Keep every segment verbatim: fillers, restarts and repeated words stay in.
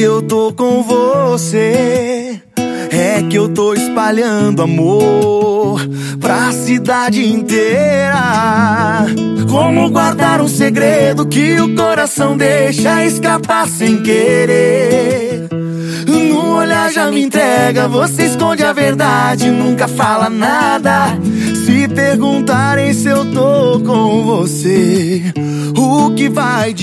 que eu tô com você, é que eu tô espalhando amor pra cidade inteira. Como guardar um segredo que o coração deixa escapar sem querer? No olhar já me entrega, você esconde a verdade, nunca fala nada. Se perguntarem se eu tô com você, o que vai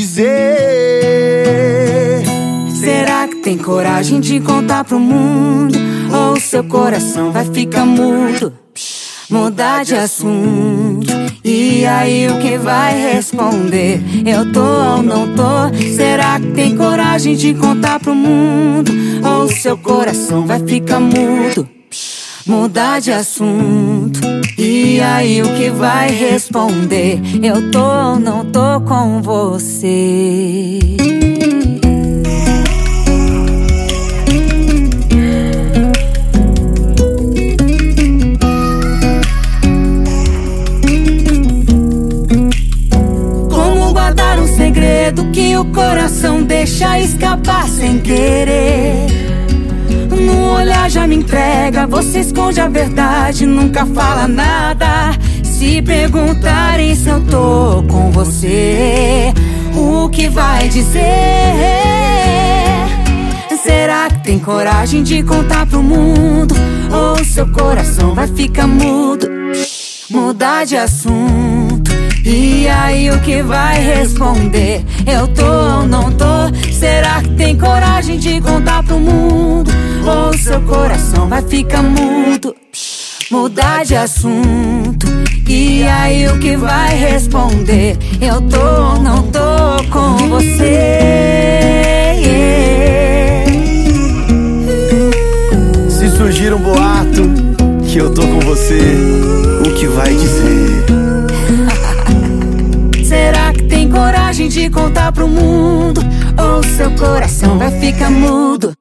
dizer? Será que tem coragem de contar pro mundo? Ou seu coração vai ficar mudo? Mudar de assunto, e aí o que vai responder? Eu tô ou não tô? Será que tem coragem de contar pro mundo? Ou seu coração vai ficar mudo? Mudar de assunto, e aí o que vai responder? Eu tô ou não tô com você? Segredo que o coração deixa escapar sem querer. No olhar já me entrega, você esconde a verdade, nunca fala nada. Se perguntarem se eu tô com você, o que vai dizer? Será que tem coragem de contar pro mundo? Ou seu coração vai ficar mudo? Mudar de assunto, e aí o que vai responder? Eu tô ou não tô? Será que tem coragem de contar pro mundo? Ou seu coração vai ficar mudo? Mudar de assunto, e aí o que vai responder? Eu tô ou não tô com você? Se surgir um boato que eu tô com você, o que vai dizer? Será que tem coragem de contar pro mundo? Ou seu coração vai ficar mudo?